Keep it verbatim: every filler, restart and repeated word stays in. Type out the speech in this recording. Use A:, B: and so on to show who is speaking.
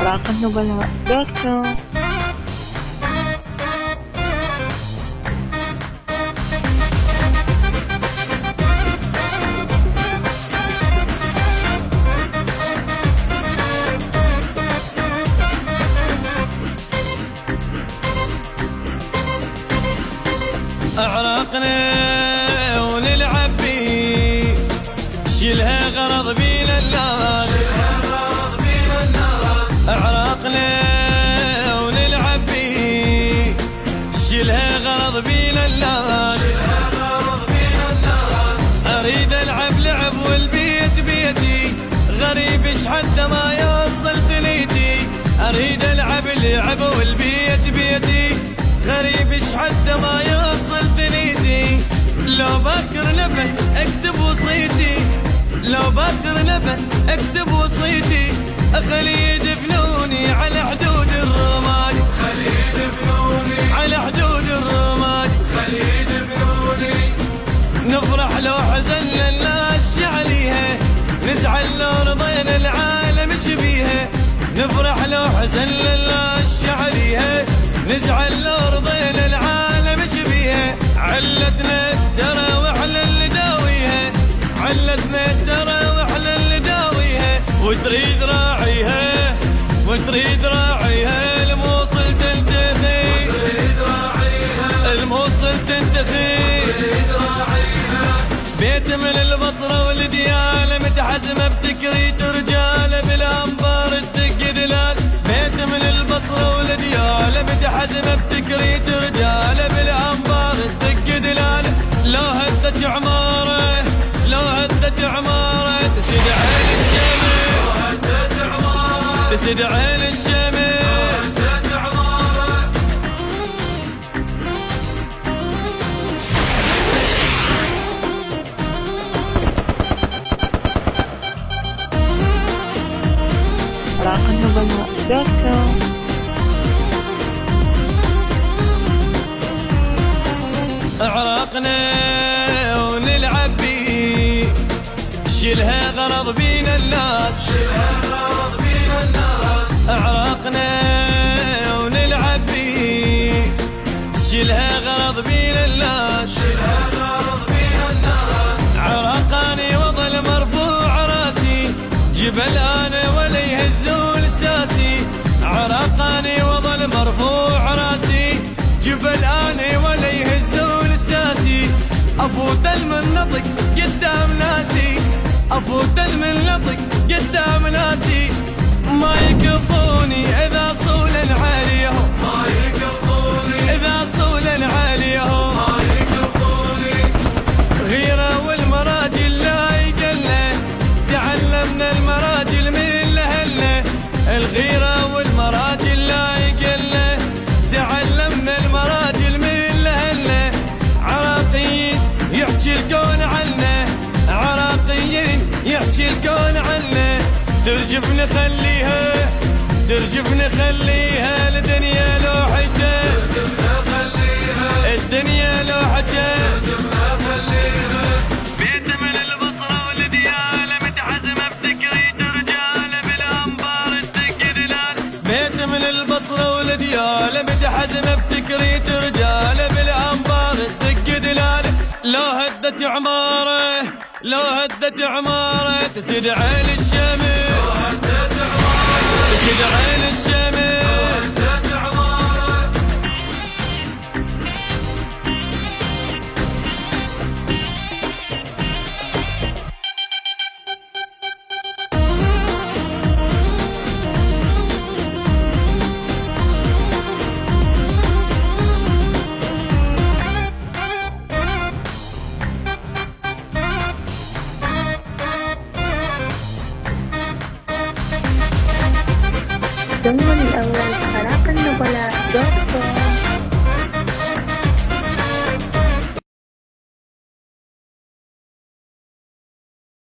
A: أعراق النبلاء دوت كوم.
B: أعراقنا ونلعب بيه، شيلها غرض بينا الناس، أعراقنا ونلعب بيه، شيلها غرض بينا الناس، أريد ألعب لعب والبيت بيتي، غريب ايش حتى ما يوصل ثنيتي، أريد ألعب لعب والبيت بيتي، غريب ايش حتى ما يوصل ثنيتي، لو باكر نفس اكتب وصيتي، لو باكر نفس اكتب وصيتي، اخلي يدفنوني على حدود الرماد، خلي يدفنوني على حدود الرماد، خلي يدفنوني، نفرح لو حزن الناس عليها، نزعل لو رضينا العالم شبيها، نفرح لو حزن الناس عليها، نزعل لو رضينا العالم شبيها، علتنا الدرى واحنا اللي داويها، علتنا الدرى واحنا اللي داويها، وتريد راعيها وتريد راعيها، الموصل تنتخي وتريد راعيها، الموصل تنتخي وتريد راعيها، بيت من البصرة والديالة متحزمة بتكريت رجالة، بالأنبار تدق دلال، بيت من البصرة والديالة متحزمة بتكريت رجالة، بالأنبار تدق دلال، لو هدت عمارة لو هدت عمارة تسد عين الشمس، لو هدت عمارة تسد عين الشمس،
A: أعراق النبلاء دوت كوم.
B: أعراقنا ونلعب بيه، شيلها غرض بينا الناس، شيلها غرض بينا الناس، أعراقنا ونلعب بيه، شيلها غرض بينا الناس، شيلها غرض بينا الناس، عراقاني وظل مرفوع راسي، جبل أنا ولا يهزون ساسي، عراقاني وظل مرفوع راسي، جبل أنا ولا يهزون ساسي، أفوت المنطق قدام ناسي، أفوت المنطق قدام ناسي، ما يقفوني إذا صولا عليهم، ما يقفوني إذا صولا عليهم، ما يقفوني، غيرة والمراجل لا يقلنا، تعلمنا المراجل من لهلنا، الغيرة والمراجل لا يقلنا، تعلمنا المراجل من لهلنا، عراقيين يحكي الكون عنا، عراقيين يحكي الكون عنا، ترجف نخليها ترجف نخليها، الدنيا لو حكى ترجف نخليها، الدنيا لو حكى ترجف نخليها، بيت من البصرة والديالة متحزمة بتكريت رجالة، بالأنبار تدق دلال، بيت من البصرة والديالة متحزمة بتكريت رجالة، بالأنبار تدق دلال، لو هدت عمارة لو هدت عمارة تسد عين الشمس، لو هدت عمارة تسد عين الشمس، لو هدت عمارة.
A: ضمن الأول أعراق النبلاء